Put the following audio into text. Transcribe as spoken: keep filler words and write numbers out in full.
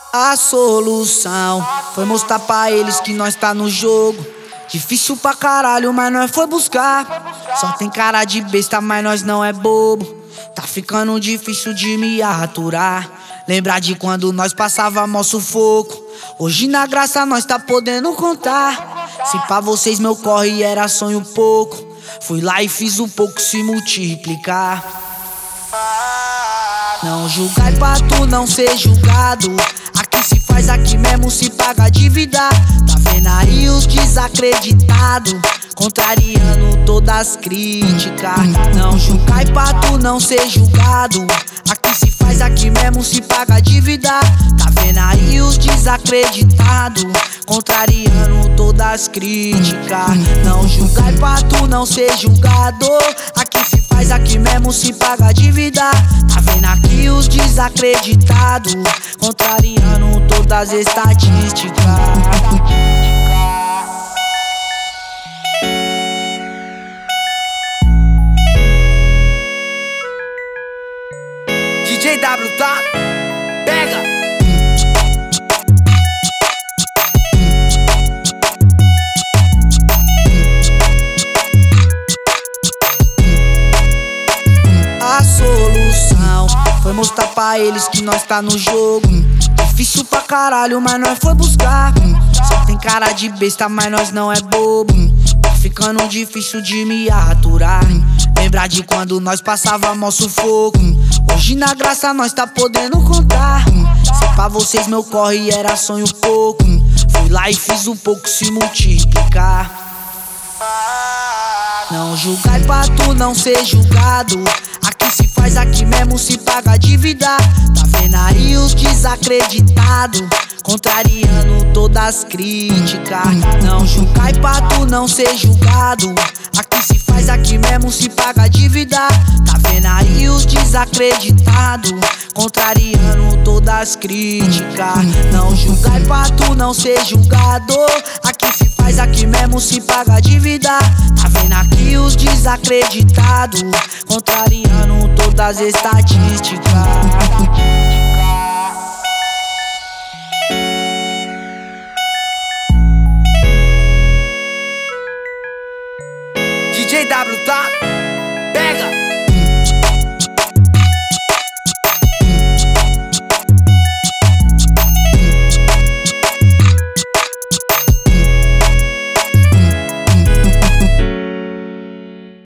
A solução foi mostrar pra eles que nós tá no jogo. Difícil pra caralho, mas nós foi buscar. Só tem cara de besta, mas nós não é bobo. Tá ficando difícil de me aturar. Lembrar de quando nós passava mó sufoco. Hoje na graça nós tá podendo contar. Se pra vocês meu corre era sonho pouco, fui lá e fiz o pouco se multiplicar. Não julgai pra tu não ser julgado. Aqui se faz, aqui mesmo se paga dívida. Tá vendo aí os desacreditados, contrariando todas as críticas. Não julgai pra tu não ser julgado. Aqui se faz, aqui mesmo se paga dívida. Tá vendo aí os desacreditados, contrariando todas as críticas. Não julgai pra tu não ser julgado. Aqui se faz, aqui mesmo se paga dívida. Tá vendo aqui os desacreditados, contrariando todas as estatísticas. D J W, tá? Pega! A solução foi mostrar pra eles que nós tá no jogo. Difícil pra caralho, mas nós foi buscar. Só tem cara de besta, mas nós não é bobo. Tá ficando difícil de me aturar. Lembrar de quando nós passava mó sufoco. Hoje na graça nós tá podendo contar. Se pra vocês meu corre era sonho pouco, fui lá e fiz o pouco se multiplicar. Não julgai pra tu não ser julgado. Aqui se faz, aqui mesmo se paga dívida. Tá vendo aí os desacreditados, contrariando todas as críticas. Não julgai pra tu não ser julgado. Aqui se faz, aqui mesmo se paga dívida. Tá vendo aí os desacreditados, contrariando todas as críticas. Não julgai pra tu não ser julgado. Aqui se faz, aqui mesmo se paga dívida. Tá vendo aqui os desacreditados, contrariando todas as estatísticas. D J W, tá?